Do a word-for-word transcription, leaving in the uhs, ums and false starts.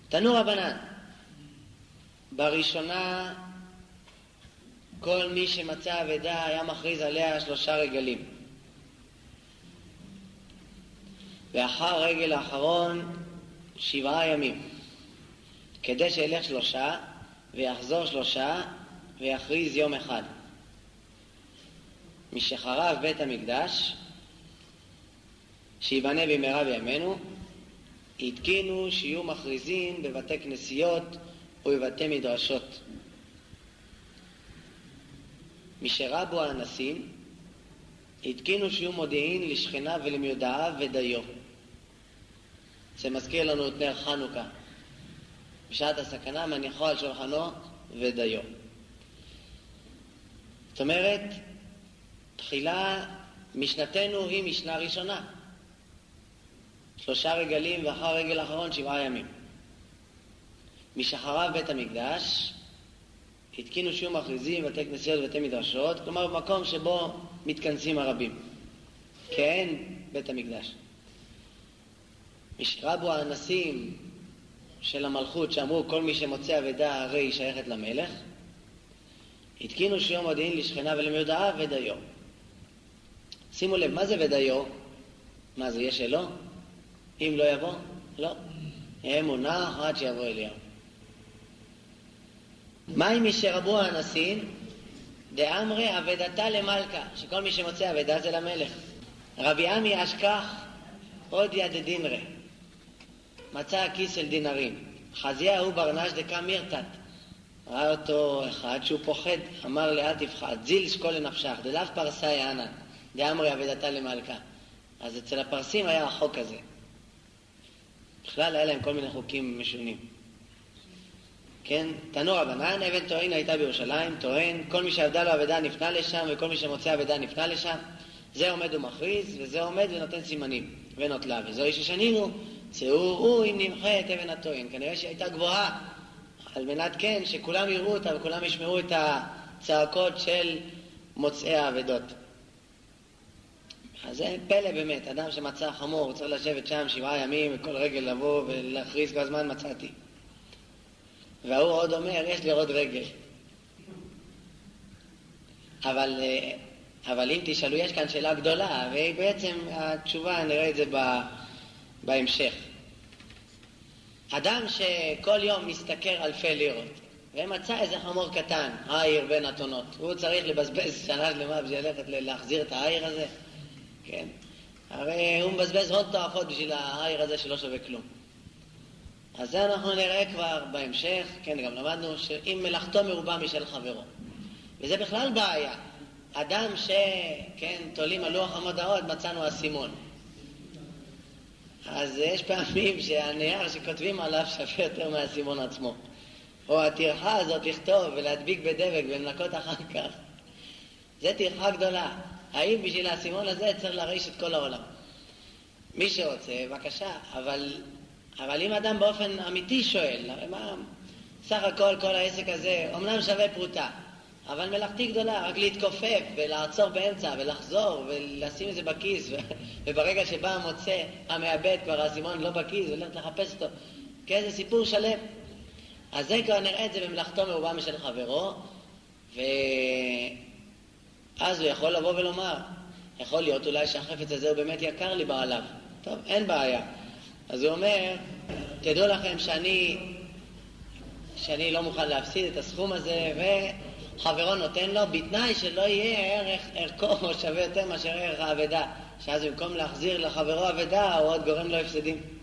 תנו רבנן, בראשונה כל מי שמצא אבדה היה מכריז עליה שלושה רגלים, ואחר רגל האחרון שבעה ימים, כדי שילך שלושה ויחזור שלושה ויכריז יום אחד. משחרב בית המקדש שיבנה במהרה בימינו, התקינו שיהיו מכריזים בבתי כנסיות ובבתי מדרשות. משרבו האנסים התקינו שיהיו מודיעין לשכניו ולמיודעיו ודיו. זה מזכיר לנו את נר חנוכה, בשעת הסכנה מניחו על שולחנו ודיו. זאת אומרת, תחילה משנתנו היא משנה ראשונה, שלושה רגלים ואחר רגל האחרון שבעה ימים. משחרב בית המקדש התקינו שיהיו מכריזים בבתי כנסיות ובתי מדרשות, כלומר במקום שבו מתכנסים הרבים, כן, בית המקדש. משרבו האנסים של המלכות שאמרו כל מי שמוצא אבדה הרי היא שייכת למלך, התקינו שיהיו מודיעין לשכניו ולמיודעיו ודיו. שימו לב, מה זה ודיו? מה זה, יש אלוה? אם לא יבוא? לא. אמונה עד שיבוא אליהו. מה אם משרבו האנסים? דאמרי אבדתה למלכה, שכל מי שמוצא אבדה זה למלך. רבי עמי אשכח עוד יד דינרי, מצא הכיס של דינרים. חזיה הוא ברנש דקה מירתת, ראה אותו אחד שהוא פוחד, אמר לאל תפחד, זיל שקול לנפשך, דלאו פרסה יענן, דאמרי אבדתה למלכה. אז אצל הפרסים היה החוק הזה. בכלל היה להם כל מיני חוקים משונים. כן, תנו רבנן, אבן טוען הייתה בירושלים, טוען, כל מי שעבדה לו אבדה נפנה לשם, וכל מי שמוצא אבדה נפנה לשם. זה עומד ומכריז, וזה עומד ונותן סימנים, ונוטלה. וזוהי ששנינו, צאורו אם נמחה את אבן הטוען. כנראה שהייתה גבוהה, על מנת כן, שכולם יראו אותה וכולם ישמעו את הצעקות של מוצאי האבדות. אז זה פלא באמת, אדם שמצא חמור, הוא צריך לשבת שם שבעה ימים, וכל רגל לבוא ולהכריז כל הזמן מצאתי. והוא עוד אומר, יש לי עוד רגל. אבל, אבל אם תשאלו, יש כאן שאלה גדולה, ובעצם התשובה, נראה את זה בהמשך. אדם שכל יום מסתכר אלפי לירות, ומצא איזה חמור קטן, העיר בין התונות, והוא צריך לבזבז שנה שלמה בשביל ללכת להחזיר את העיר הזה, כן? הרי הוא מבזבז הון תועפות בשביל העיר הזה שלא שווה כלום. אז זה אנחנו נראה כבר בהמשך, כן, גם למדנו שאם מלאכתו מרובה משל חברו. וזה בכלל בעיה. אדם שכן, תולים על לוח המודעות, מצאנו הסימון. אז יש פעמים שהנייר שכותבים עליו שווה יותר מהסימון עצמו. או הטרחה הזאת לכתוב ולהדביק בדבק ולנקות אחר כך. זה טרחה גדולה. האם בשביל הסימון הזה צריך להרעיש את כל העולם? מי שרוצה, בבקשה, אבל... אבל אם אדם באופן אמיתי שואל, מה, סך הכל כל העסק הזה, אמנם שווה פרוטה, אבל מלאכתי גדולה, רק להתכופף ולעצור באמצע ולחזור ולשים את זה בכיס, וברגע שבא המוצא המאבד כבר הסימון לא בכיס ולכת לחפש אותו, כאיזה סיפור שלם. אז זה כבר נראה את זה במלאכתו מרובה משל חברו, ואז הוא יכול לבוא ולומר, יכול להיות אולי שהחפץ הזה הוא באמת יקר לי בעליו. טוב, אין בעיה. אז הוא אומר, תדעו לכם שאני, שאני לא מוכן להפסיד את הסכום הזה, וחברו נותן לו, בתנאי שלא יהיה ערך, ערכו שווה יותר מאשר ערך האבדה, שאז במקום להחזיר לחברו אבדה, הוא עוד גורם לו הפסדים.